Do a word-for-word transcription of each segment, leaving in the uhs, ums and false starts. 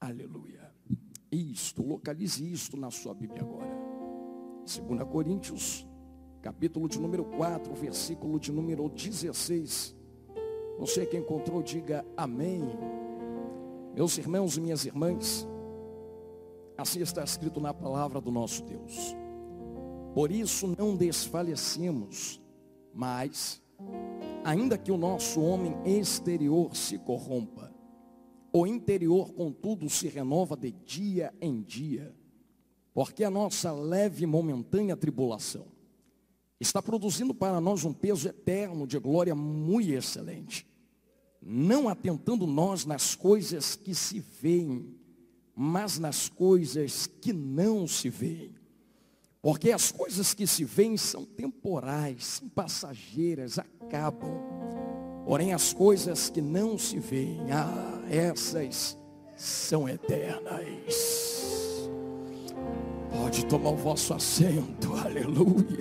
Aleluia. Isto, localize isto na sua Bíblia agora. Segunda Coríntios, capítulo de número quatro, versículo de número dezesseis. Você que encontrou, diga amém. Meus irmãos e minhas irmãs, assim está escrito na palavra do nosso Deus. Por isso não desfalecemos, mas, ainda que o nosso homem exterior se corrompa, o interior, contudo, se renova de dia em dia, porque a nossa leve e momentânea tribulação está produzindo para nós um peso eterno de glória muito excelente, não atentando nós nas coisas que se veem, mas nas coisas que não se veem. Porque as coisas que se veem são temporais, são passageiras, acabam. Porém as coisas que não se veem, ah, essas são eternas. Pode tomar o vosso assento, aleluia.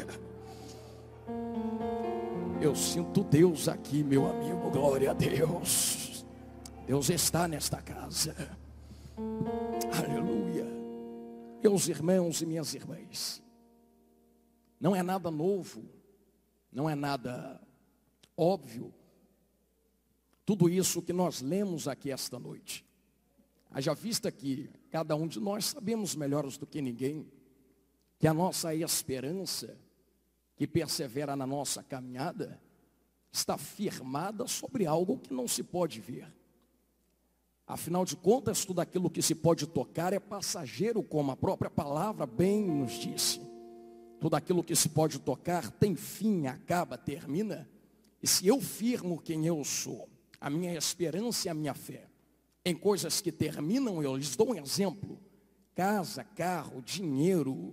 Eu sinto Deus aqui, meu amigo, glória a Deus. Deus está nesta casa, aleluia. Meus irmãos e minhas irmãs, não é nada novo, não é nada óbvio, tudo isso que nós lemos aqui esta noite. Haja vista que cada um de nós sabemos melhor do que ninguém, que a nossa esperança, que persevera na nossa caminhada, está firmada sobre algo que não se pode ver. Afinal de contas, tudo aquilo que se pode tocar é passageiro, como a própria palavra bem nos disse. Tudo aquilo que se pode tocar tem fim, acaba, termina. E se eu firmo quem eu sou, a minha esperança e a minha fé, em coisas que terminam, eu lhes dou um exemplo: casa, carro, dinheiro,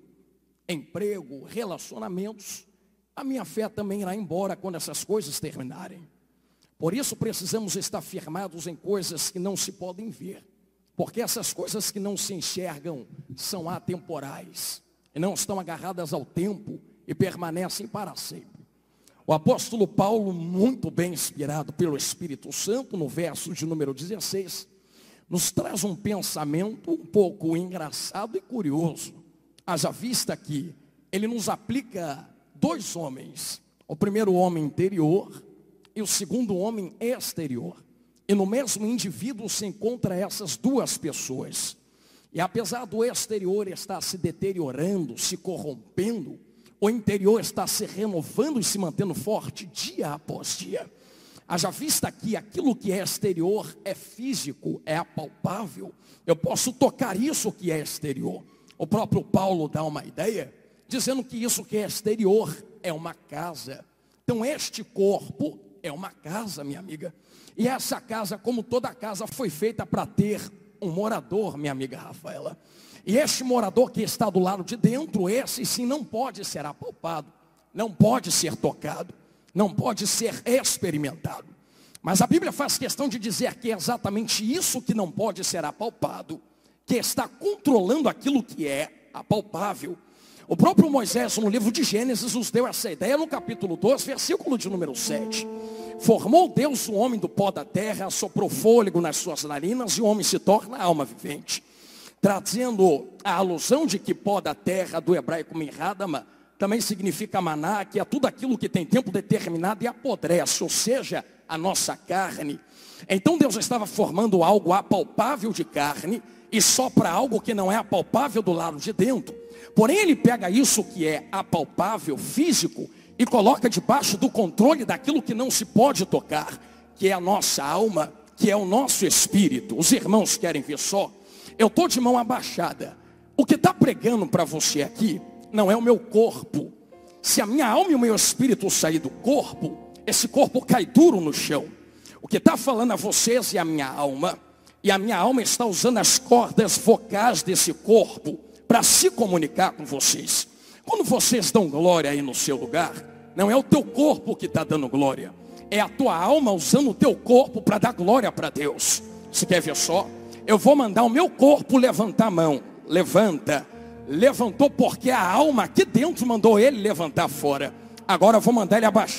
emprego, relacionamentos, a minha fé também irá embora quando essas coisas terminarem. Por isso precisamos estar firmados em coisas que não se podem ver, porque essas coisas que não se enxergam são atemporais, e não estão agarradas ao tempo e permanecem para sempre. O apóstolo Paulo, muito bem inspirado pelo Espírito Santo, no verso de número dezesseis, nos traz um pensamento um pouco engraçado e curioso. Haja vista que ele nos aplica dois homens, o primeiro homem interior e o segundo homem exterior. E no mesmo indivíduo se encontra essas duas pessoas. E apesar do exterior estar se deteriorando, se corrompendo, o interior está se renovando e se mantendo forte dia após dia. Haja vista que aquilo que é exterior é físico, é apalpável. Eu posso tocar isso que é exterior. O próprio Paulo dá uma ideia, dizendo que isso que é exterior é uma casa. Então este corpo é uma casa, minha amiga. E essa casa, como toda casa, foi feita para ter um morador, minha amiga Rafaela. E este morador que está do lado de dentro, esse sim não pode ser apalpado, não pode ser tocado, não pode ser experimentado. Mas a Bíblia faz questão de dizer que é exatamente isso que não pode ser apalpado, que está controlando aquilo que é apalpável. O próprio Moisés, no livro de Gênesis, nos deu essa ideia no capítulo doze, versículo de número sete. Formou Deus o homem do pó da terra, soprou fôlego nas suas narinas e o homem se torna alma vivente. Trazendo a alusão de que pó da terra, do hebraico mirradama, também significa maná, que é tudo aquilo que tem tempo determinado e apodrece, ou seja, a nossa carne. Então Deus estava formando algo apalpável de carne e só para algo que não é apalpável do lado de dentro. Porém ele pega isso que é apalpável, físico, e coloca debaixo do controle daquilo que não se pode tocar, que é a nossa alma, que é o nosso espírito. Os irmãos querem ver só? Eu estou de mão abaixada. O que está pregando para você aqui não é o meu corpo. Se a minha alma e o meu espírito sair do corpo, esse corpo cai duro no chão. O que está falando a vocês é a minha alma. E a minha alma está usando as cordas vocais desse corpo para se comunicar com vocês. Quando vocês dão glória aí no seu lugar, não é o teu corpo que está dando glória, é a tua alma usando o teu corpo para dar glória para Deus. Você quer ver só? Eu vou mandar o meu corpo levantar a mão. Levanta. Levantou porque a alma aqui dentro mandou ele levantar fora. Agora eu vou mandar ele abaixar.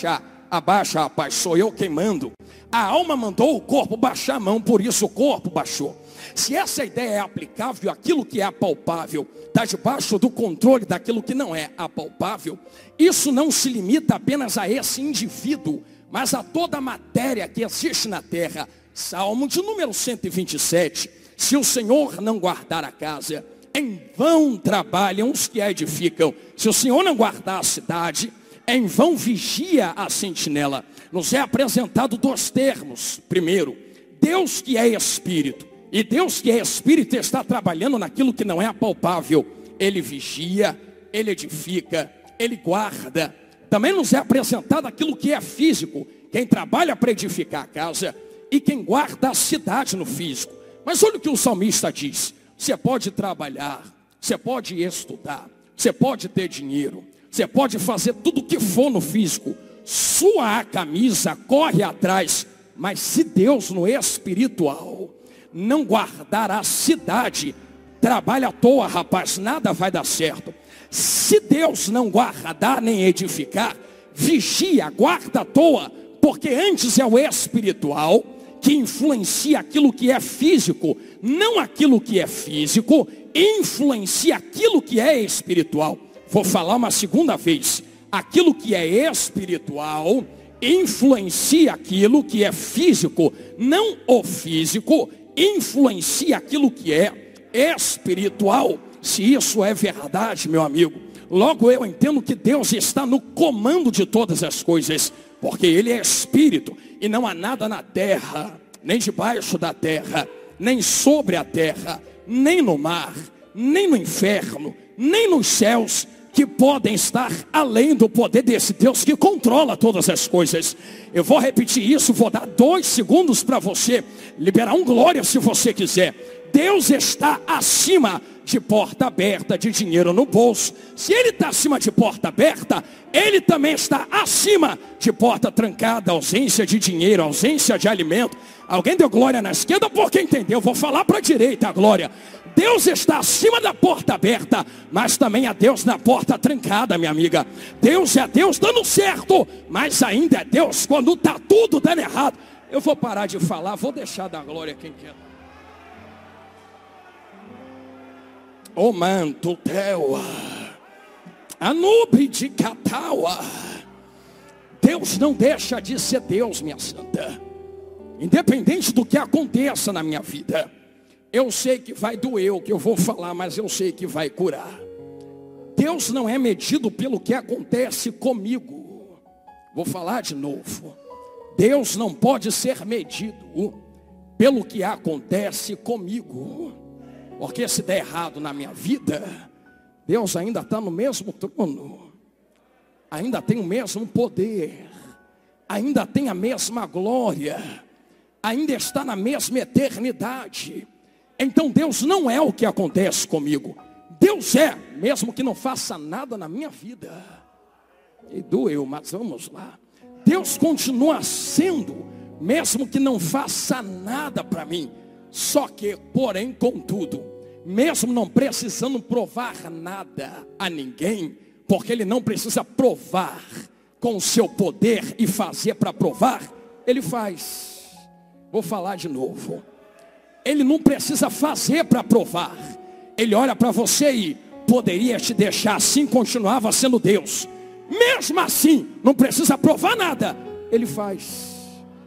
abaixa, rapaz, sou eu quem mando. A alma mandou o corpo baixar a mão, por isso o corpo baixou. Se essa ideia é aplicável àquilo que é apalpável, está debaixo do controle daquilo que não é apalpável, isso não se limita apenas a esse indivíduo, mas a toda a matéria que existe na terra. Salmo de número cento e vinte e sete, se o Senhor não guardar a casa, em vão trabalham os que a edificam. Se o Senhor não guardar a cidade, em vão vigia a sentinela. Nos é apresentado dois termos. Primeiro, Deus que é Espírito. E Deus que é Espírito está trabalhando naquilo que não é apalpável. Ele vigia, Ele edifica, Ele guarda. Também nos é apresentado aquilo que é físico. Quem trabalha para edificar a casa e quem guarda a cidade no físico. Mas olha o que o salmista diz. Você pode trabalhar, você pode estudar, você pode ter dinheiro, você pode fazer tudo o que for no físico. Sua camisa corre atrás. Mas se Deus no espiritual não guardar a cidade, trabalha à toa, rapaz, nada vai dar certo. Se Deus não guardar nem edificar, vigia, guarda à toa, porque antes é o espiritual que influencia aquilo que é físico, não aquilo que é físico influencia aquilo que é espiritual. Vou falar uma segunda vez. Aquilo que é espiritual influencia aquilo que é físico, não o físico influencia aquilo que é espiritual. Se isso é verdade, meu amigo, logo eu entendo que Deus está no comando de todas as coisas, porque Ele é Espírito, e não há nada na terra, nem debaixo da terra, nem sobre a terra, nem no mar, nem no inferno, nem nos céus, que podem estar além do poder desse Deus que controla todas as coisas. Eu vou repetir isso, vou dar dois segundos para você liberar um glória se você quiser. Deus está acima de porta aberta, de dinheiro no bolso. Se Ele está acima de porta aberta, Ele também está acima de porta trancada, ausência de dinheiro, ausência de alimento. Alguém deu glória na esquerda porque entendeu? Vou falar para a direita a glória. Deus está acima da porta aberta, mas também há Deus na porta trancada, minha amiga. Deus é Deus dando certo, mas ainda é Deus quando está tudo dando errado. Eu vou parar de falar, vou deixar da glória quem quer. O manto teua, a nube de Cataua. Deus não deixa de ser Deus, minha santa. Independente do que aconteça na minha vida, eu sei que vai doer o que eu vou falar, mas eu sei que vai curar. Deus não é medido pelo que acontece comigo. Vou falar de novo. Deus não pode ser medido pelo que acontece comigo. Porque se der errado na minha vida, Deus ainda está no mesmo trono. Ainda tem o mesmo poder. Ainda tem a mesma glória. Ainda está na mesma eternidade. Então Deus não é o que acontece comigo. Deus é, mesmo que não faça nada na minha vida. E doeu, mas vamos lá. Deus continua sendo, mesmo que não faça nada para mim. Só que, porém, contudo, mesmo não precisando provar nada a ninguém, porque Ele não precisa provar com o seu poder e fazer para provar, Ele faz. Vou falar de novo. Ele não precisa fazer para provar. Ele olha para você e poderia te deixar assim, continuava sendo Deus. Mesmo assim, não precisa provar nada. Ele faz.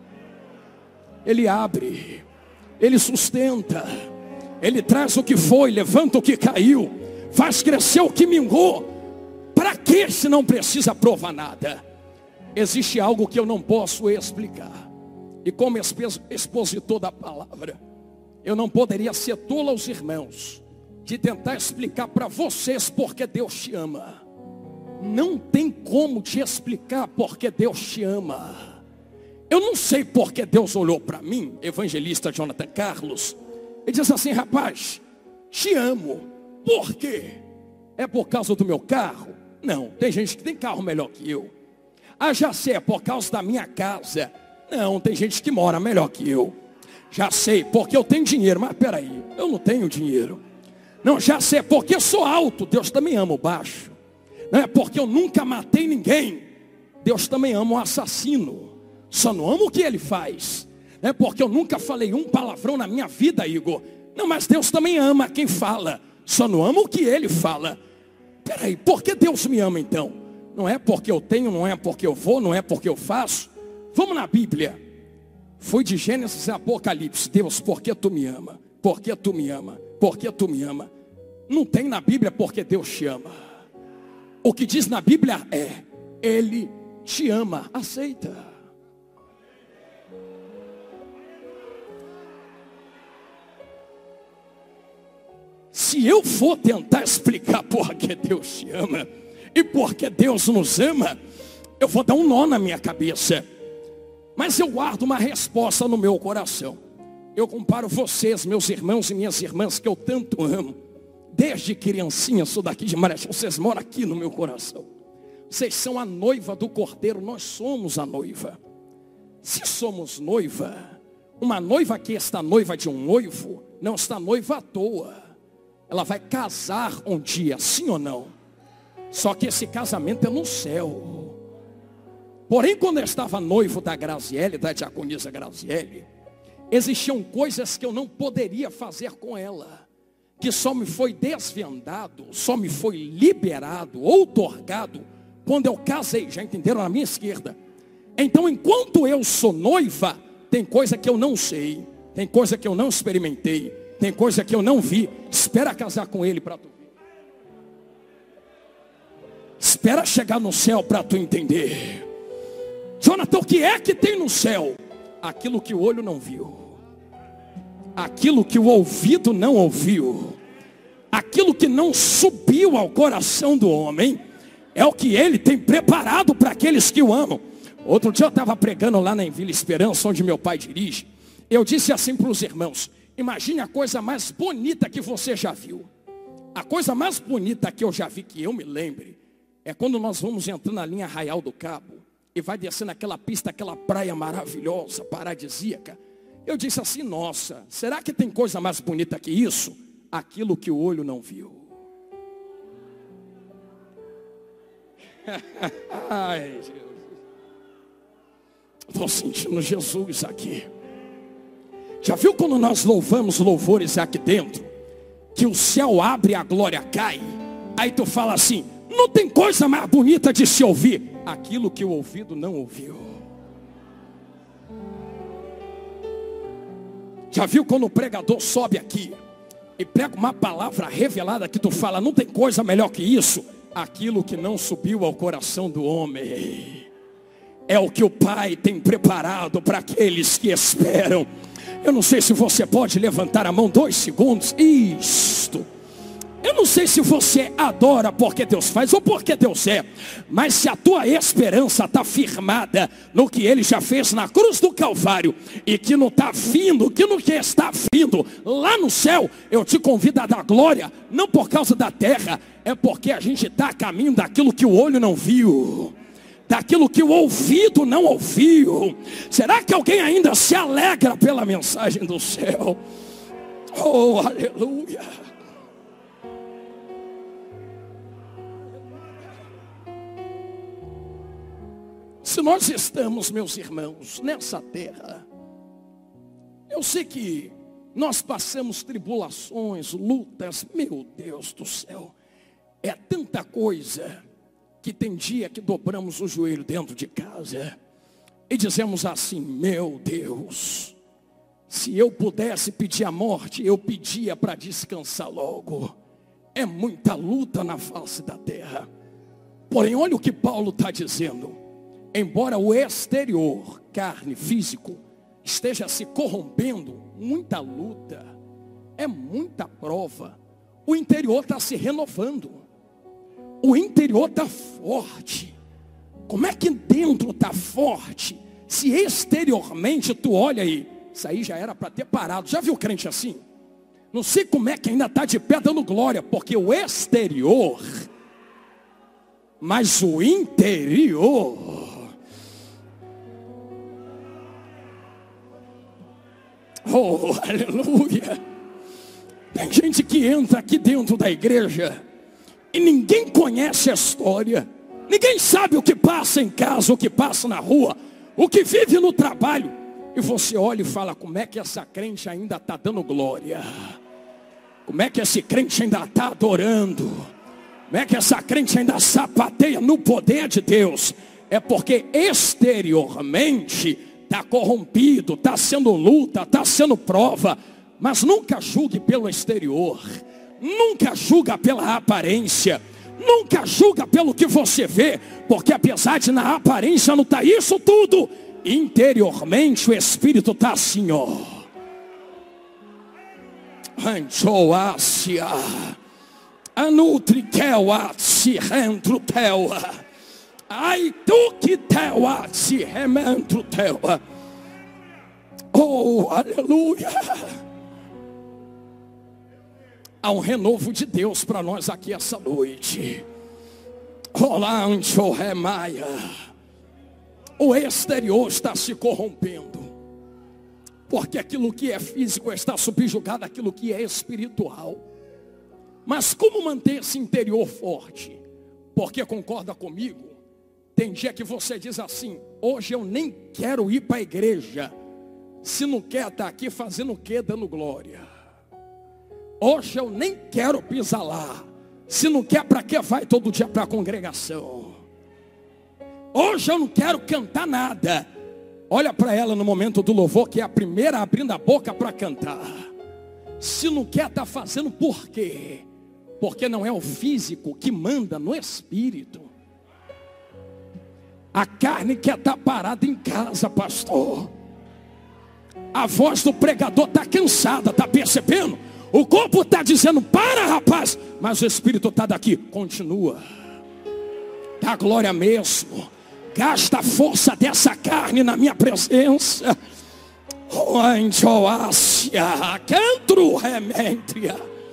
Ele abre. Ele sustenta. Ele traz o que foi, levanta o que caiu, faz crescer o que mingou. Para que se não precisa provar nada? Existe algo que eu não posso explicar. E como expositor da palavra, eu não poderia ser tolo aos irmãos de tentar explicar para vocês porque Deus te ama. Não tem como te explicar porque Deus te ama. Eu não sei porque Deus olhou para mim, evangelista Jonathan Carlos, e diz assim: rapaz, te amo. Por quê? É por causa do meu carro? Não, tem gente que tem carro melhor que eu. Ah, já sei, é por causa da minha casa. Não, tem gente que mora melhor que eu. Já sei, porque eu tenho dinheiro. Mas peraí, eu não tenho dinheiro. Não, já sei, porque eu sou alto. Deus também ama o baixo. Não é porque eu nunca matei ninguém. Deus também ama o assassino. Só não ama o que ele faz. É porque eu nunca falei um palavrão na minha vida, Igor. Não, mas Deus também ama quem fala. Só não ama o que ele fala. Peraí, por que Deus me ama então? Não é porque eu tenho, não é porque eu vou, não é porque eu faço. Vamos na Bíblia. Foi de Gênesis a Apocalipse. Deus, por que tu me ama? Por que tu me ama? Por que tu me ama? Não tem na Bíblia porque Deus te ama. O que diz na Bíblia é, Ele te ama. Aceita. Se eu for tentar explicar por que Deus te ama e por que Deus nos ama, eu vou dar um nó na minha cabeça. Mas eu guardo uma resposta no meu coração. Eu comparo vocês, meus irmãos e minhas irmãs, que eu tanto amo. Desde criancinha, sou daqui de Marechal, vocês moram aqui no meu coração. Vocês são a noiva do Cordeiro, nós somos a noiva. Se somos noiva, uma noiva que está noiva de um noivo, não está noiva à toa. Ela vai casar um dia, sim ou não? Só que esse casamento é no céu. Porém, quando eu estava noivo da Graziele, da diaconisa Graziele, existiam coisas que eu não poderia fazer com ela, que só me foi desvendado, só me foi liberado, outorgado, quando eu casei. Já entenderam? Na minha esquerda. Então, enquanto eu sou noiva, tem coisa que eu não sei, tem coisa que eu não experimentei, tem coisa que eu não vi. Espera casar com ele para tu ver. Espera chegar no céu para tu entender. Jonathan, o que é que tem no céu? Aquilo que o olho não viu, aquilo que o ouvido não ouviu, aquilo que não subiu ao coração do homem, é o que ele tem preparado para aqueles que o amam. Outro dia eu estava pregando lá na Vila Esperança, onde meu pai dirige. Eu disse assim para os irmãos: imagine a coisa mais bonita que você já viu. A coisa mais bonita que eu já vi, que eu me lembre, é quando nós vamos entrando na linha Arraial do Cabo e vai descendo aquela pista, aquela praia maravilhosa, paradisíaca. Eu disse assim: nossa, será que tem coisa mais bonita que isso? Aquilo que o olho não viu. Ai, Jesus. Estou sentindo Jesus aqui. Já viu quando nós louvamos louvores aqui dentro, que o céu abre e a glória cai? Aí tu fala assim: não tem coisa mais bonita de se ouvir. Aquilo que o ouvido não ouviu. Já viu quando o pregador sobe aqui e prega uma palavra revelada que tu fala: não tem coisa melhor que isso? Aquilo que não subiu ao coração do homem é o que o Pai tem preparado para aqueles que esperam. Eu não sei se você pode levantar a mão dois segundos. Isto. Eu não sei se você adora porque Deus faz ou porque Deus é, mas se a tua esperança está firmada no que Ele já fez na cruz do Calvário, e que não está vindo, que não está vindo lá no céu, eu te convido a dar glória, não por causa da terra, é porque a gente está a caminho daquilo que o olho não viu, daquilo que o ouvido não ouviu. Será que alguém ainda se alegra pela mensagem do céu? Oh, aleluia! Se nós estamos, meus irmãos, nessa terra, eu sei que nós passamos tribulações, lutas, meu Deus do céu, é tanta coisa, que tem dia que dobramos o joelho dentro de casa e dizemos assim: meu Deus, se eu pudesse pedir a morte, eu pedia para descansar logo. É muita luta na face da terra. Porém, olha o que Paulo está dizendo: embora o exterior, carne, físico, esteja se corrompendo, muita luta, é muita prova, o interior está se renovando, o interior está forte. Como é que dentro está forte, se exteriormente tu olha aí, isso aí já era para ter parado? Já viu crente assim? Não sei como é que ainda está de pé dando glória, porque o exterior, mas o interior, oh, aleluia. Tem gente que entra aqui dentro da igreja e ninguém conhece a história. Ninguém sabe o que passa em casa, o que passa na rua, o que vive no trabalho. E você olha e fala, como é que essa crente ainda está dando glória? Como é que esse crente ainda está adorando? Como é que essa crente ainda sapateia no poder de Deus? É porque exteriormente está corrompido, está sendo luta, está sendo prova. Mas nunca julgue pelo exterior. Nunca julga pela aparência. Nunca julga pelo que você vê. Porque apesar de na aparência não estar isso tudo, interiormente o Espírito está assim, ó. Anjoácia. Anutriqueua se rentruteua. Ai tu que teua se rementruteua. Oh, aleluia. Há um renovo de Deus para nós aqui essa noite. Olá, Anjo Remaia. O exterior está se corrompendo. Porque aquilo que é físico está subjugado àquilo que é espiritual. Mas como manter esse interior forte? Porque concorda comigo? Tem dia que você diz assim, hoje eu nem quero ir para a igreja. Se não quer estar aqui fazendo o quê? Dando glória. Hoje eu nem quero pisar lá. Se não quer, para que vai todo dia para a congregação? Hoje eu não quero cantar nada. Olha para ela no momento do louvor, que é a primeira abrindo a boca para cantar. Se não quer, está fazendo por quê? Porque não é o físico que manda no espírito. A carne quer estar parada em casa, pastor. A voz do pregador está cansada, está percebendo? O corpo está dizendo, para rapaz. Mas o espírito está daqui, continua. Dá glória mesmo. Gasta a força dessa carne na minha presença. Oh, anjoácia, cantro rementria.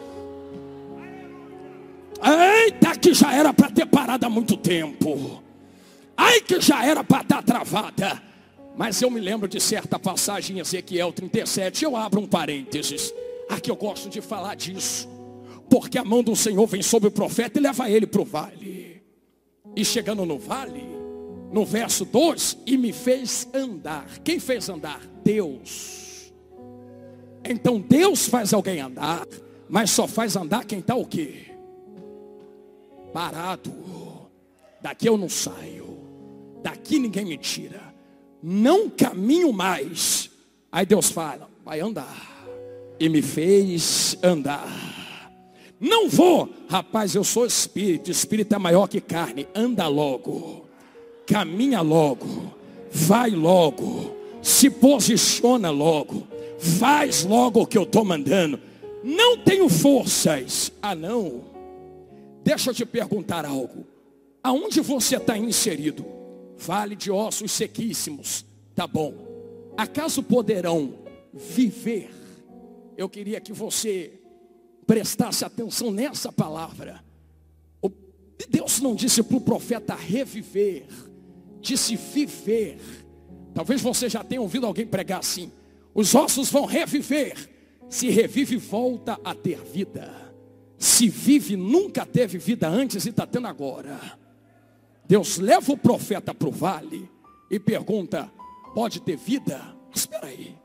Eita, que já era para ter parado há muito tempo. Ai, que já era para estar travada. Mas eu me lembro de certa passagem em Ezequiel trinta e sete. Eu abro um parênteses. Aqui eu gosto de falar disso. Porque a mão do Senhor vem sobre o profeta e leva ele para o vale. E chegando no vale, no verso dois, e me fez andar. Quem fez andar? Deus. Então Deus faz alguém andar, mas só faz andar quem está o quê? Parado. Daqui eu não saio. Daqui ninguém me tira. Não caminho mais. Aí Deus fala, vai andar. E me fez andar. Não vou. Rapaz, eu sou espírito. Espírito é maior que carne. Anda logo. Caminha logo. Vai logo. Se posiciona logo. Faz logo o que eu estou mandando. Não tenho forças. Ah não. Deixa eu te perguntar algo. Aonde você está inserido? Vale de ossos sequíssimos. Tá bom. Acaso poderão viver? Eu queria que você prestasse atenção nessa palavra. O Deus não disse para o profeta reviver, disse viver. Talvez você já tenha ouvido alguém pregar assim. Os ossos vão reviver. Se revive, volta a ter vida. Se vive, nunca teve vida antes e está tendo agora. Deus leva o profeta para o vale e pergunta, pode ter vida? Espera aí.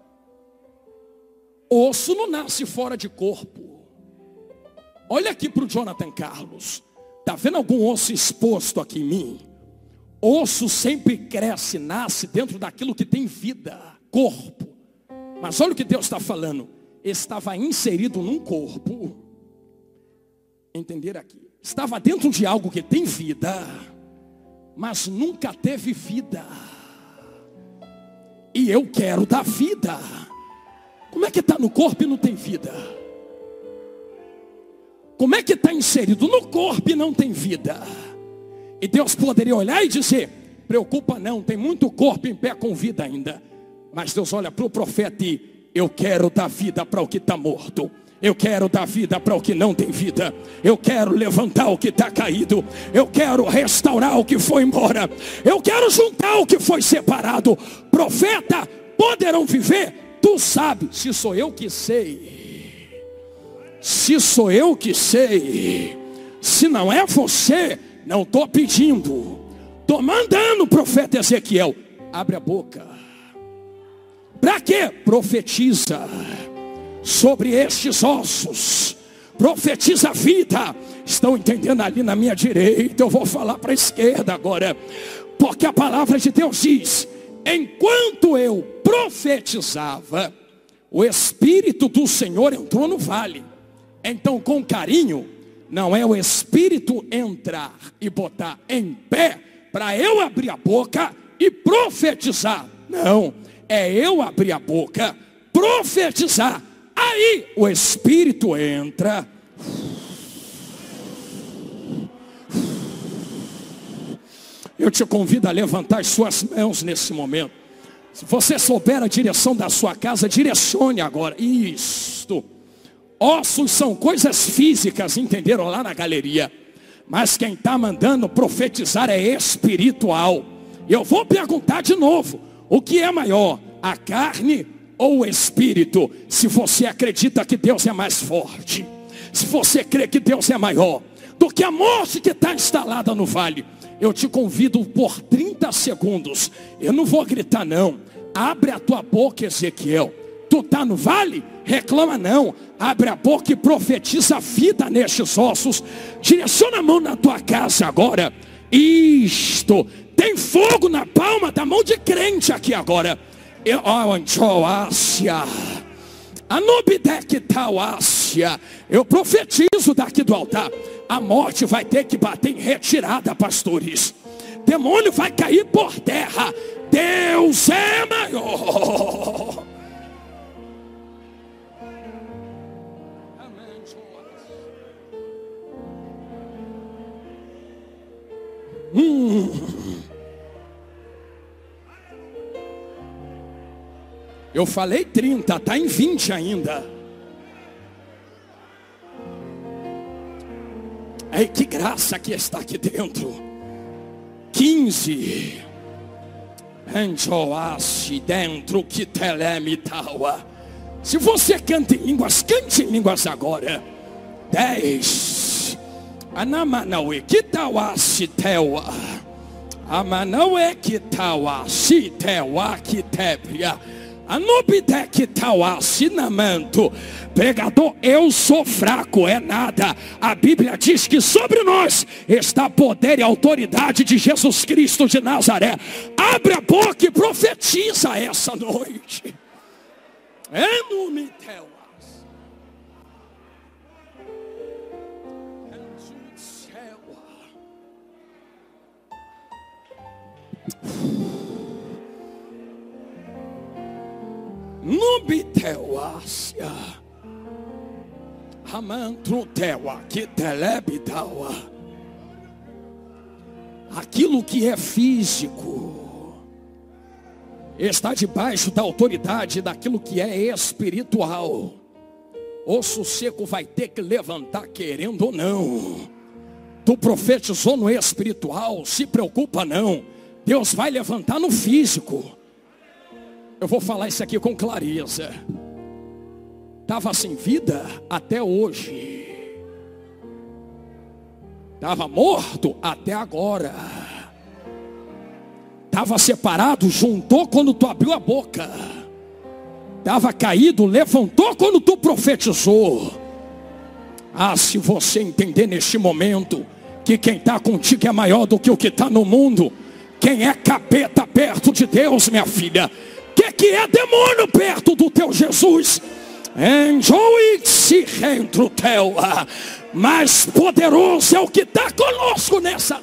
Osso não nasce fora de corpo. Olha aqui para o Jonathan Carlos. Está vendo algum osso exposto aqui em mim? Osso sempre cresce, nasce dentro daquilo que tem vida, corpo. Mas olha o que Deus está falando. Estava inserido num corpo. Entender aqui. Estava dentro de algo que tem vida, mas nunca teve vida. E eu quero dar vida. Como é que está no corpo e não tem vida? Como é que está inserido no corpo e não tem vida? E Deus poderia olhar e dizer, preocupa não, tem muito corpo em pé com vida ainda. Mas Deus olha para o profeta e, eu quero dar vida para o que está morto. Eu quero dar vida para o que não tem vida. Eu quero levantar o que está caído. Eu quero restaurar o que foi embora. Eu quero juntar o que foi separado. Profeta, poderão viver? Tu sabe, se sou eu que sei. Se sou eu que sei. Se não é você, não estou pedindo. Estou mandando o profeta Ezequiel, abre a boca. Para quê? Profetiza sobre estes ossos. Profetiza a vida. Estão entendendo ali na minha direita? Eu vou falar para a esquerda agora. Porque a palavra de Deus diz: enquanto eu profetizava, o Espírito do Senhor entrou no vale. Então, com carinho, não é o Espírito entrar e botar em pé para eu abrir a boca e profetizar. Não, é eu abrir a boca, profetizar. Aí o Espírito entra. Eu te convido a levantar as suas mãos nesse momento. Se você souber a direção da sua casa, direcione agora. Isto. Ossos são coisas físicas, entenderam lá na galeria. Mas quem está mandando profetizar é espiritual. Eu vou perguntar de novo: o que é maior, a carne ou o espírito? Se você acredita que Deus é mais forte, se você crê que Deus é maior do que a morte que está instalada no vale, eu te convido por trinta segundos. Eu não vou gritar não. Abre a tua boca, Ezequiel. Tu está no vale? Reclama não. Abre a boca e profetiza a vida nestes ossos. Direciona a mão na tua casa agora. Isto. Tem fogo na palma da mão de crente aqui agora. Eu, oh, Ásia. Ásia. Eu profetizo daqui do altar. A morte vai ter que bater em retirada, pastores. Demônio vai cair por terra. Deus é maior. Hum. Eu falei trinta, está em vinte ainda. Ei, que graça que está aqui dentro. quinze. Enjoasse dentro que telemitaua. Se você canta em línguas, cante em línguas agora. dez. Anamanaue kitawasi tewa. Amanaue kitawasi tewa kitebria. Anubidek tawasinamanto. Pregador, eu sou fraco, é nada. A Bíblia diz que sobre nós está poder e autoridade de Jesus Cristo de Nazaré. Abre a boca e profetiza essa noite. Enumitewas. Nubiteuásia. Amantruteua que telebitaua. Aquilo que é físico está debaixo da autoridade daquilo que é espiritual. Osso seco vai ter que levantar querendo ou não. Tu profetizou no espiritual, se preocupa não. Deus vai levantar no físico. Eu vou falar isso aqui com clareza. Estava sem vida até hoje. Estava morto até agora. Estava separado, juntou quando tu abriu a boca. Estava caído, levantou quando tu profetizou. Ah, se você entender neste momento que quem está contigo é maior do que o que está no mundo. Quem é capeta perto de Deus, minha filha? Que que é demônio perto do teu Jesus? Enjoe-se dentro teu. Mais poderoso é o que está conosco nessa.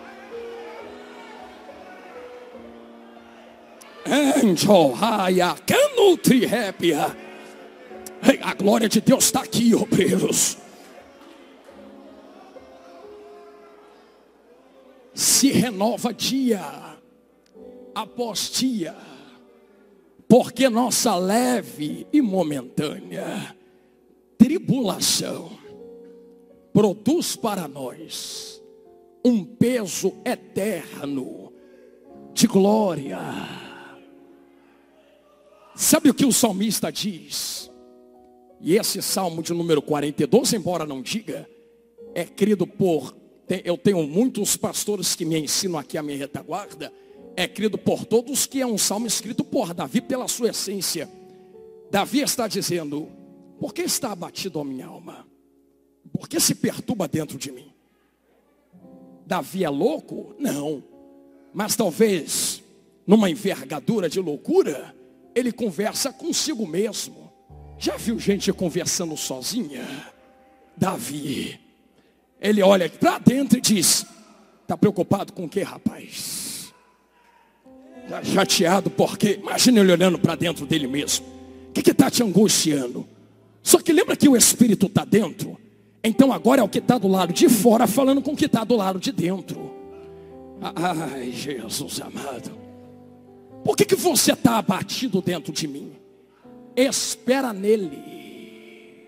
Enjoia canutrihépia. A glória de Deus está aqui, obreiros. Se renova dia após dia. Porque nossa leve e momentânea tribulação produz para nós um peso eterno de glória. Sabe o que o salmista diz? E esse salmo de número quarenta e dois, embora não diga, é escrito por Eu tenho muitos pastores que me ensinam aqui a minha retaguarda. É crido por todos, que é um salmo escrito por Davi pela sua essência. Davi está dizendo: por que está abatido a minha alma? Por que se perturba dentro de mim? Davi é louco? Não. Mas talvez, numa envergadura de loucura, ele conversa consigo mesmo. Já viu gente conversando sozinha? Davi, ele olha para dentro e diz: está preocupado com o que, rapaz? Está chateado porque, imagina ele olhando para dentro dele mesmo. O que está te angustiando? Só que lembra que o Espírito está dentro? Então agora é o que está do lado de fora falando com o que está do lado de dentro. Ai, Jesus amado. Por que, que você está abatido dentro de mim? Espera nele.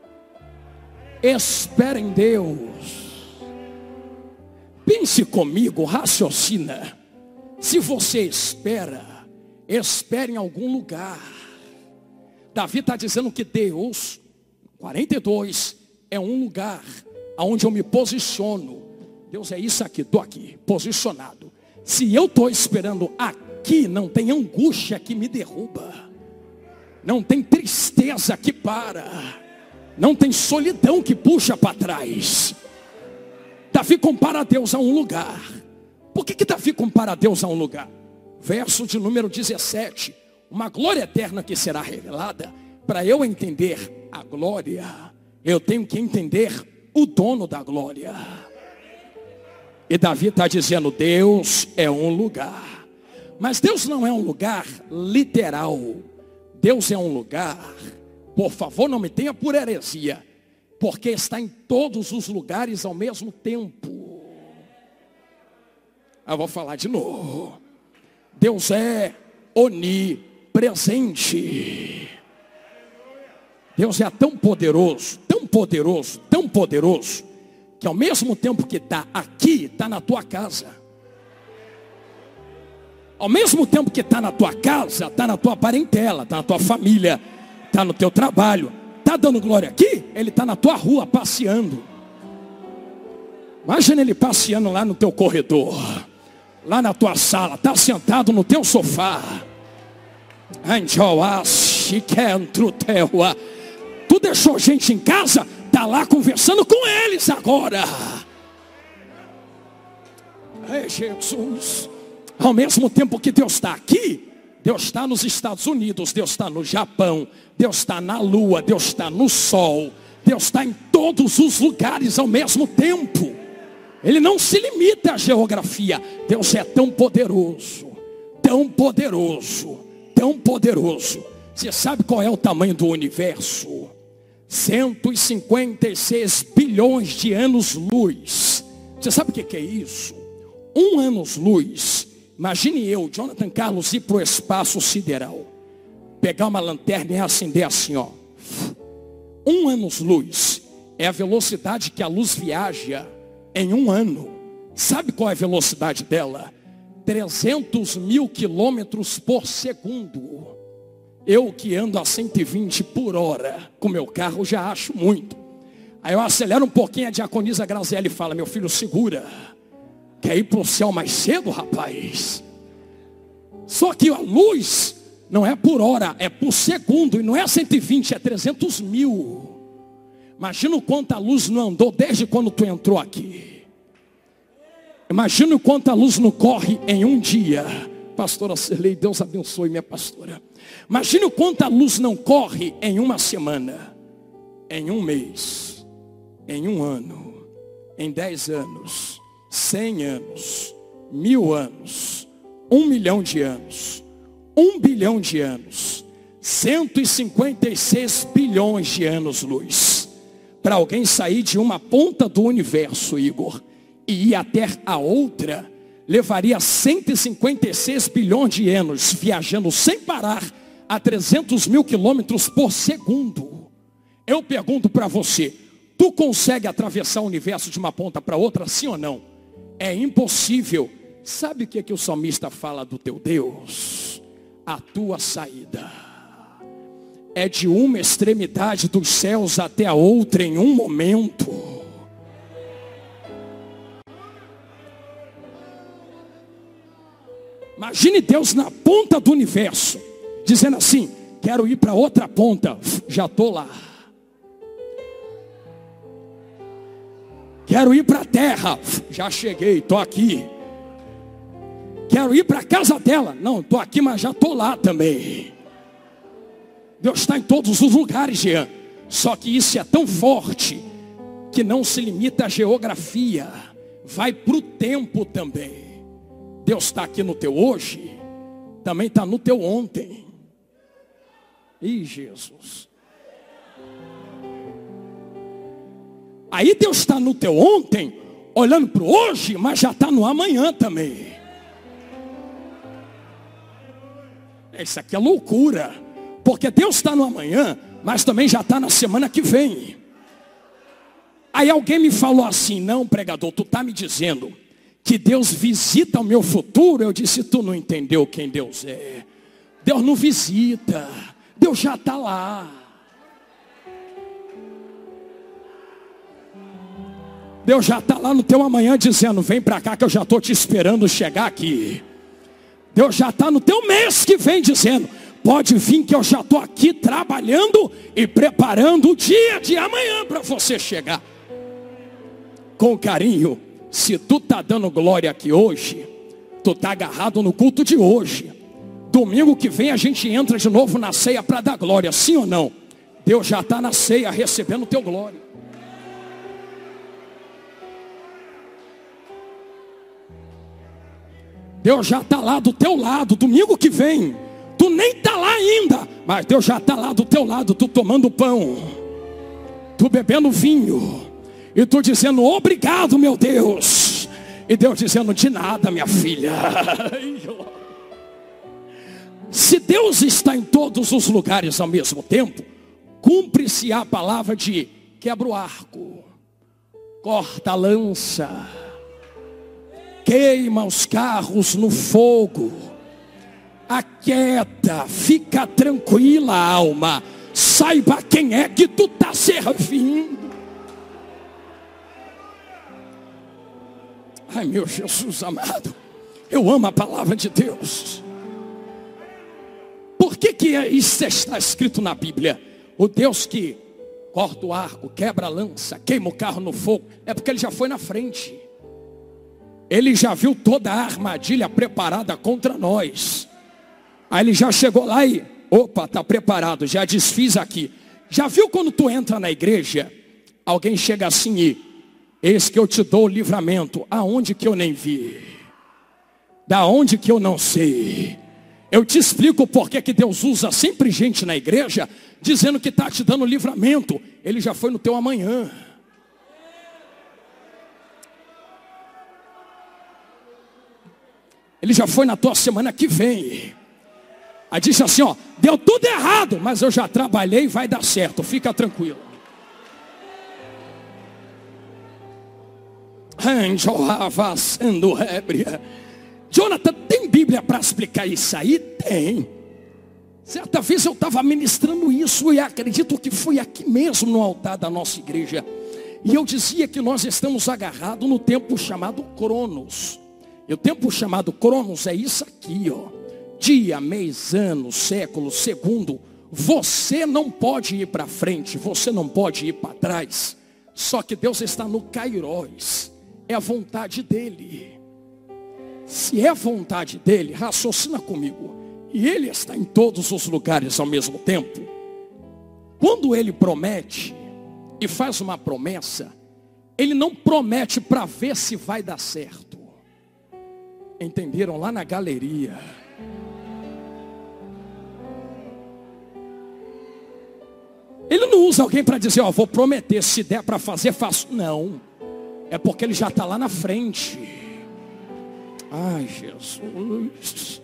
Espera em Deus. Pense comigo, raciocina. Se você espera, espere em algum lugar. Davi está dizendo que Deus, quarenta e dois, é um lugar onde eu me posiciono. Deus é isso aqui, estou aqui, posicionado. Se eu estou esperando aqui, não tem angústia que me derruba. Não tem tristeza que para. Não tem solidão que puxa para trás. Davi compara Deus a um lugar. Por que que Davi compara Deus a um lugar? Verso de número dezessete. Uma glória eterna que será revelada. Para eu entender a glória, eu tenho que entender o dono da glória. E Davi está dizendo: Deus é um lugar. Mas Deus não é um lugar literal. Deus é um lugar, por favor, não me tenha por heresia, porque está em todos os lugares ao mesmo tempo. Eu vou falar de novo. Deus é onipresente. Deus é tão poderoso, tão poderoso, tão poderoso, que ao mesmo tempo que está aqui, está na tua casa. Ao mesmo tempo que está na tua casa, está na tua parentela, está na tua família, está no teu trabalho. Está dando glória aqui? Ele está na tua rua passeando. Imagina ele passeando lá no teu corredor, lá na tua sala, está sentado no teu sofá. Tu deixou gente em casa, está lá conversando com eles agora. Ei, Jesus. Ao mesmo tempo que Deus está aqui, Deus está nos Estados Unidos, Deus está no Japão, Deus está na lua, Deus está no sol, Deus está em todos os lugares ao mesmo tempo. Ele não se limita à geografia. Deus é tão poderoso, tão poderoso, tão poderoso. Você sabe qual é o tamanho do universo? cento e cinquenta e seis bilhões de anos-luz. Você sabe o que é isso? Um anos-luz. Imagine eu, Jonathan Carlos, ir para o espaço sideral, pegar uma lanterna e acender assim, ó. Um anos-luz é a velocidade que a luz viaja em um ano. Sabe qual é a velocidade dela? trezentos mil quilômetros por segundo. Eu que ando a cento e vinte por hora com meu carro já acho muito. Aí eu acelero um pouquinho, a diaconisa Graziele fala: meu filho, segura. Quer ir para o céu mais cedo, rapaz? Só que a luz não é por hora, é por segundo. E não é cento e vinte, é trezentos mil. Imagina o quanto a luz não andou desde quando tu entrou aqui. Imagina o quanto a luz não corre em um dia. Pastora Celei, Deus abençoe minha pastora. Imagina o quanto a luz não corre em uma semana, em um mês, em um ano, em dez anos, cem anos, mil anos, um milhão de anos, um bilhão de anos, cento e cinquenta e seis bilhões de anos-luz. Para alguém sair de uma ponta do universo, Igor, e ir até a outra, levaria cento e cinquenta e seis bilhões de anos, viajando sem parar a trezentos mil quilômetros por segundo. Eu pergunto para você, tu consegue atravessar o universo de uma ponta para outra, sim ou não? É impossível. Sabe o que, é que o salmista fala do teu Deus? A tua saída é de uma extremidade dos céus até a outra em um momento. Imagine Deus na ponta do universo, dizendo assim: quero ir para outra ponta, já estou lá. Quero ir para a terra, já cheguei, estou aqui. Quero ir para a casa dela, não, estou aqui, mas já estou lá também. Deus está em todos os lugares, Jean. Só que isso é tão forte que não se limita à geografia, vai para o tempo também. Deus está aqui no teu hoje, também está no teu ontem. Ih, Jesus. Aí Deus está no teu ontem, olhando para o hoje, mas já está no amanhã também. Isso aqui é loucura, porque Deus está no amanhã, mas também já está na semana que vem. Aí alguém me falou assim: não, pregador, tu está me dizendo que Deus visita o meu futuro? Eu disse: tu não entendeu quem Deus é. Deus não visita, Deus já está lá. Deus já está lá no teu amanhã dizendo: vem para cá que eu já estou te esperando chegar aqui. Deus já está no teu mês que vem dizendo: pode vir que eu já estou aqui trabalhando e preparando o dia de amanhã para você chegar. Com carinho, se tu está dando glória aqui hoje, tu está agarrado no culto de hoje. Domingo que vem a gente entra de novo na ceia para dar glória, sim ou não? Deus já está na ceia recebendo o teu glória. Deus já está lá do teu lado, domingo que vem. Tu nem está lá ainda, mas Deus já está lá do teu lado, tu tomando pão, tu bebendo vinho, e tu dizendo: obrigado, meu Deus. E Deus dizendo: de nada, minha filha. Se Deus está em todos os lugares ao mesmo tempo, cumpre-se a palavra de: quebra o arco, corta a lança, queima os carros no fogo, aquieta, fica tranquila, alma, saiba quem é que tu está servindo. Ai, meu Jesus amado, eu amo a palavra de Deus. Por que que isso está escrito na Bíblia? O Deus que corta o arco, quebra a lança, queima o carro no fogo, é porque Ele já foi na frente. Ele já viu toda a armadilha preparada contra nós. Aí Ele já chegou lá e, opa, está preparado, já desfiz aqui. Já viu quando tu entra na igreja, alguém chega assim e: eis que eu te dou o livramento. Aonde que eu nem vi? Da onde que eu não sei? Eu te explico por que que Deus usa sempre gente na igreja dizendo que está te dando livramento. Ele já foi no teu amanhã. Ele já foi na tua semana que vem. Aí diz assim: ó, deu tudo errado, mas eu já trabalhei e vai dar certo, fica tranquilo. Jonathan, tem Bíblia para explicar isso aí? Tem. Certa vez eu estava ministrando isso e acredito que foi aqui mesmo no altar da nossa igreja. E eu dizia que nós estamos agarrados no tempo chamado Cronos. E o tempo chamado Cronos é isso aqui, ó. Dia, mês, ano, século, segundo. Você não pode ir para frente, você não pode ir para trás. Só que Deus está no Kairos. É a vontade dele. Se é a vontade dele, raciocina comigo. E ele está em todos os lugares ao mesmo tempo. Quando ele promete e faz uma promessa, ele não promete para ver se vai dar certo. Entenderam lá na galeria? Ele não usa alguém para dizer: ó, vou prometer, se der para fazer, faço. Não. É porque ele já está lá na frente. Ai, Jesus.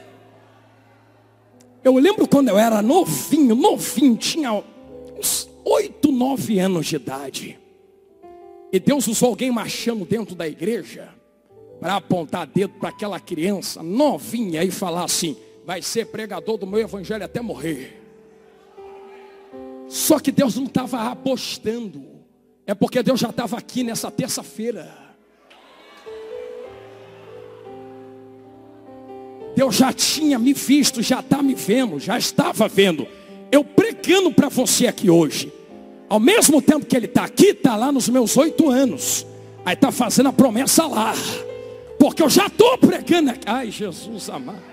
Eu lembro quando eu era novinho, novinho, tinha uns oito, nove anos de idade. E Deus usou alguém marchando dentro da igreja para apontar dedo para aquela criança novinha e falar assim: vai ser pregador do meu evangelho até morrer. Só que Deus não estava apostando. É porque Deus já estava aqui nessa terça-feira. Deus já tinha me visto, já está me vendo, já estava vendo. Eu pregando para você aqui hoje. Ao mesmo tempo que ele está aqui, está lá nos meus oito anos. Aí está fazendo a promessa lá. Porque eu já estou pregando aqui. Ai, Jesus amado.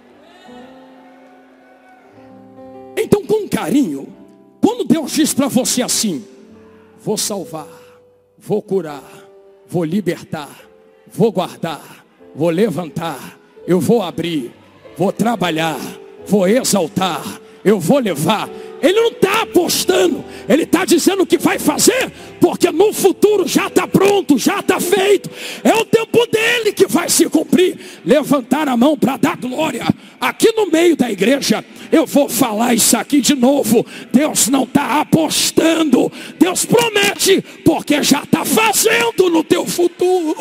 Então, com carinho, quando Deus diz para você assim: vou salvar, vou curar, vou libertar, vou guardar, vou levantar, eu vou abrir, vou trabalhar, vou exaltar, eu vou levar. Ele não está apostando, ele está dizendo o que vai fazer, porque no futuro já está pronto, já está feito. É o tempo dele que vai se cumprir. Levantar a mão para dar glória. Aqui no meio da igreja, eu vou falar isso aqui de novo. Deus não está apostando, Deus promete, porque já está fazendo no teu futuro.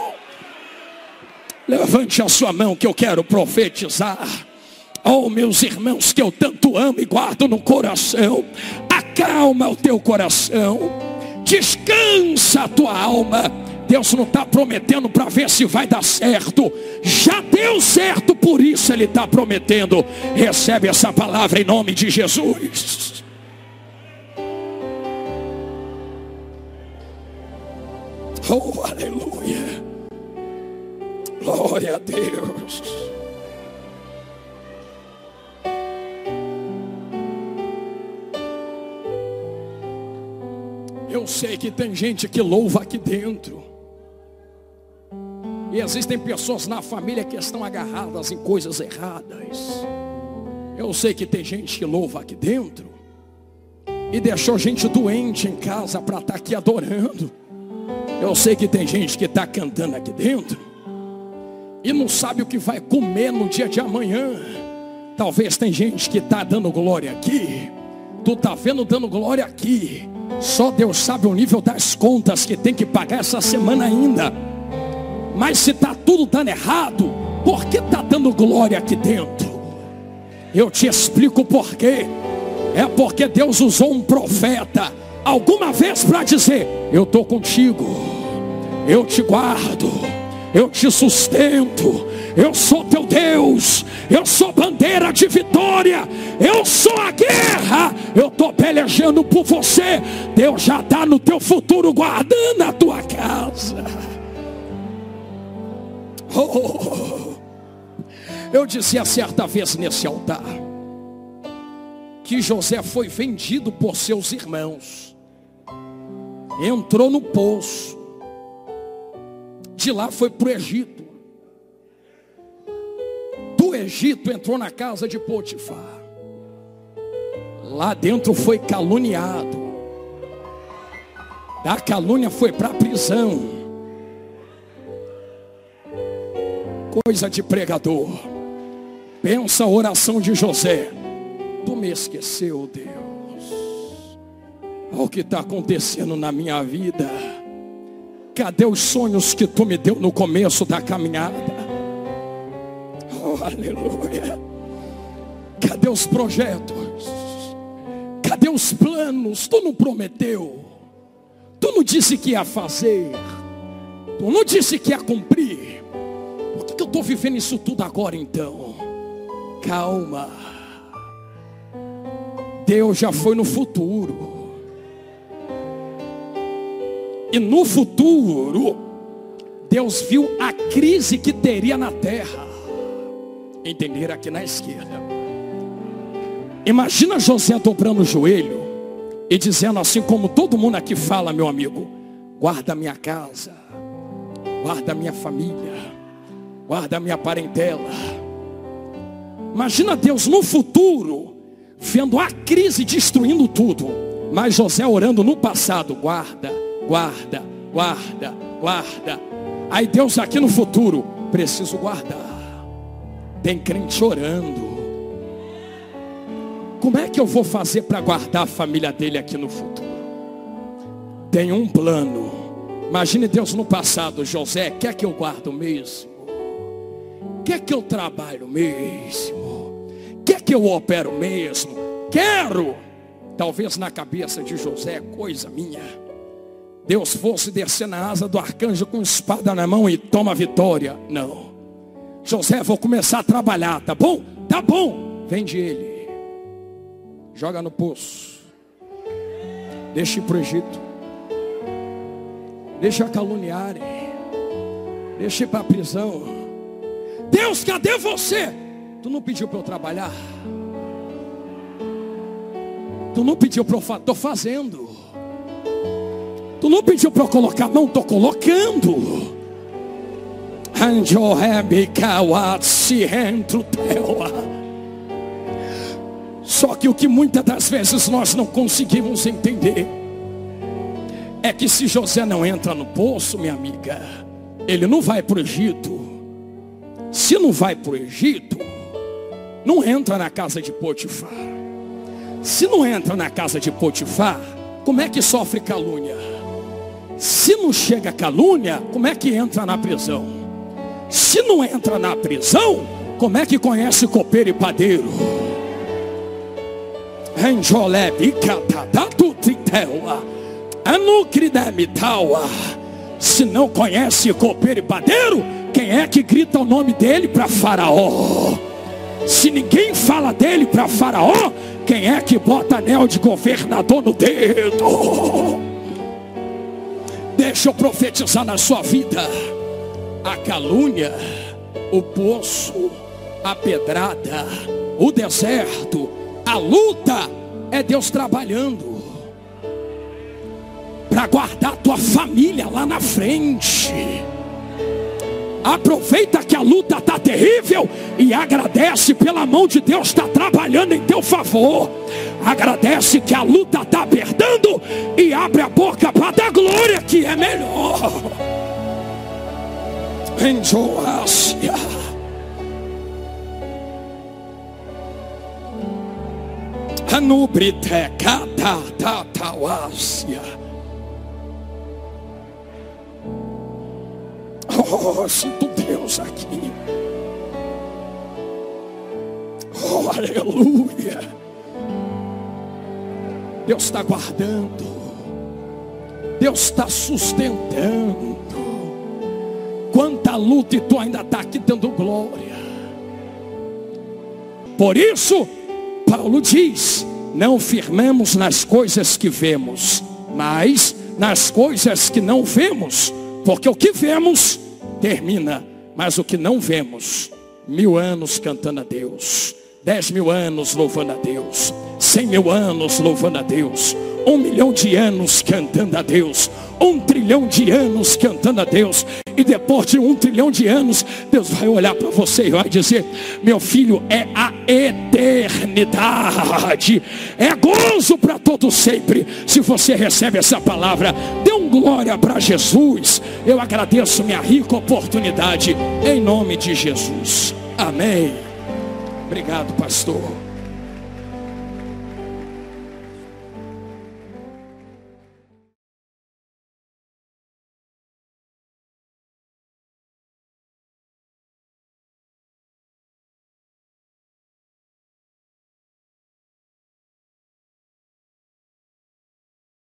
Levante a sua mão que eu quero profetizar. Oh, meus irmãos, que eu tanto amo e guardo no coração, acalma o teu coração, descansa a tua alma. Deus não está prometendo para ver se vai dar certo, já deu certo, por isso ele está prometendo. Recebe essa palavra em nome de Jesus. Oh, aleluia, glória a Deus. Eu sei que tem gente que louva aqui dentro. E existem pessoas na família que estão agarradas em coisas erradas. Eu sei que tem gente que louva aqui dentro e deixou gente doente em casa para estar aqui adorando. Eu sei que tem gente que está cantando aqui dentro e não sabe o que vai comer no dia de amanhã. Talvez tem gente que está dando glória aqui. Tu está vendo dando glória aqui. Só Deus sabe o nível das contas que tem que pagar essa semana ainda. Mas se está tudo dando errado, por que está dando glória aqui dentro? Eu te explico por quê. É porque Deus usou um profeta alguma vez para dizer: eu estou contigo, eu te guardo, eu te sustento, eu sou teu Deus, eu sou bandeira de vitória, eu sou a guerra, eu estou pelejando por você. Deus já está no teu futuro, guardando a tua casa. Oh, eu dizia certa vez nesse altar que José foi vendido por seus irmãos, entrou no poço, de lá foi para o Egito, do Egito entrou na casa de Potifar, lá dentro foi caluniado, da calúnia foi para a prisão. Coisa de pregador. Pensa a oração de José: tu me esqueceu, Deus. Olha o que está acontecendo na minha vida. Cadê os sonhos que tu me deu no começo da caminhada? Oh, aleluia. Cadê os projetos? Cadê os planos? Tu não prometeu. Tu não disse que ia fazer. Tu não disse que ia cumprir. Por que que eu estou vivendo isso tudo agora então? Calma. Deus já foi no futuro. E no futuro, Deus viu a crise que teria na terra. Entenderam aqui na esquerda. Imagina José dobrando o joelho e dizendo assim como todo mundo aqui fala, meu amigo: guarda minha casa, guarda minha família, guarda minha parentela. Imagina Deus no futuro vendo a crise destruindo tudo, mas José orando no passado: guarda, guarda, guarda, guarda. Aí Deus aqui no futuro: preciso guardar. Tem crente orando: como é que eu vou fazer para guardar a família dele aqui no futuro? Tem um plano. Imagine Deus no passado: José, quer que eu guardo mesmo? Quer que eu trabalho mesmo? Quer que eu opero mesmo? Quero. Talvez na cabeça de José, coisa minha, Deus fosse descer na asa do arcanjo com espada na mão e toma a vitória. Não. José, vou começar a trabalhar, tá bom? Tá bom. Vende ele. Joga no poço. Deixa ir para o Egito. Deixa caluniarem. Deixa ir para a prisão. Deus, cadê você? Tu não pediu para eu trabalhar? Tu não pediu para eu fazer? Estou fazendo. Tu não pediu para eu colocar? Não, estou colocando. Só que o que muitas das vezes nós não conseguimos entender é que se José não entra no poço, minha amiga, ele não vai para o Egito. Se não vai para o Egito, não entra na casa de Potifar. Se não entra na casa de Potifar, como é que sofre calúnia? Se não chega a calúnia, como é que entra na prisão? Se não entra na prisão, como é que conhece copeiro e padeiro? Se não conhece copeiro e padeiro, quem é que grita o nome dele para Faraó? Se ninguém fala dele para Faraó, quem é que bota anel de governador no dedo? Deixa eu profetizar na sua vida. A calúnia, o poço, a pedrada, o deserto, a luta, é Deus trabalhando para guardar a tua família lá na frente. Aproveita que a luta está terrível e agradece pela mão de Deus está trabalhando em teu favor. Agradece que a luta está apertando e abre a boca para dar glória, que é melhor. Em Joásia, Anubrite Catatatatásia. Oh, sinto Deus aqui. Oh, aleluia. Deus está guardando. Deus está sustentando. Quanta luta e tu ainda está aqui dando glória. Por isso, Paulo diz: não firmemos nas coisas que vemos, mas nas coisas que não vemos. Porque o que vemos termina, mas o que não vemos, mil anos cantando a Deus, dez mil anos louvando a Deus, cem mil anos louvando a Deus, um milhão de anos cantando a Deus, um trilhão de anos cantando a Deus. E depois de um trilhão de anos, Deus vai olhar para você e vai dizer: meu filho, é a eternidade, é gozo para todo sempre. Se você recebe essa palavra, dê um glória para Jesus. Eu agradeço minha rica oportunidade, em nome de Jesus, amém. Obrigado, pastor.